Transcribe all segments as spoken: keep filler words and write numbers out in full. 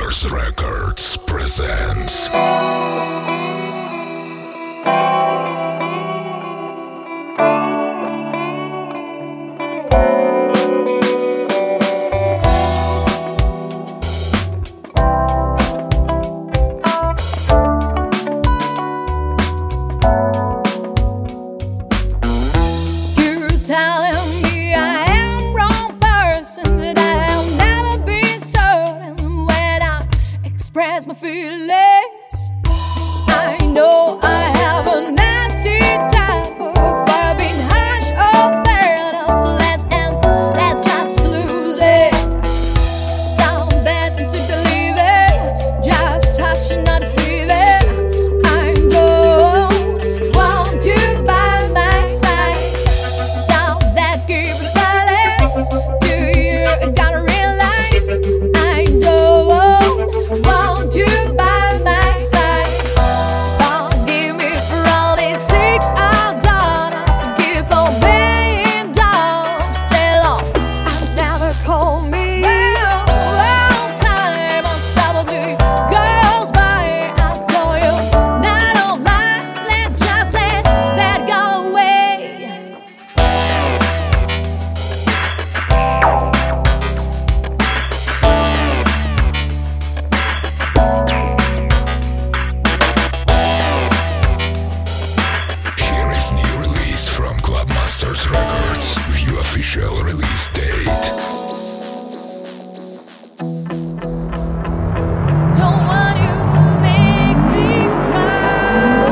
Clubmasters Records presents. Telling me I am wrong person, that I'll never be certain when I express my feelings. I know I have a nasty temper for being harsh or fair, so let's end, let's just lose it. Stop that and simply leave it, just hush and not deceive it. I don't want you by my side. Keep silence. Do you gotta realize I don't want you by my side? Forgive me for all these things I've done. Forgive for being dumb. Still on, I'll never call me. Well, well, time unstoppably goes by. I know you not don't lie. Let's just let that go away. Here is new release from Clubmasters Records. View official release date. Don't want you to make me cry.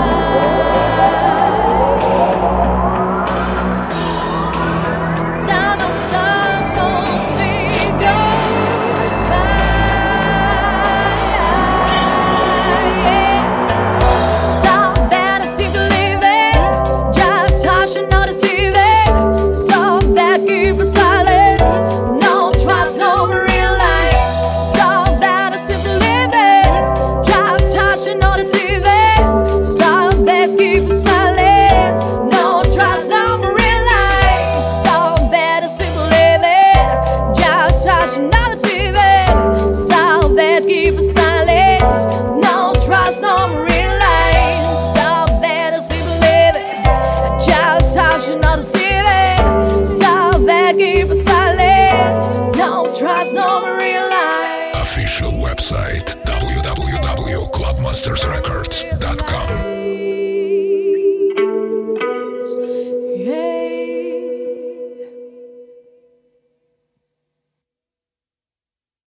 Diamonds off only goes by. Yeah. Stop that, I see, believe it. Just hush and not deceive it. Stop that, keep a silence. No trust, no realize. Stop that, I see, believe it. Just hush and not deceive it. Stop that, keep a silence. No trust, no realize. Stop that, I see, believe it. Just hush and not deceive it. Stop that, keep a silence. No trust, no realize. Stop that, I see, believe it. Just hush and not deceive it. Stop that, keep a silence. No trust, no realize. Official website w w w dot clubmasters records dot com.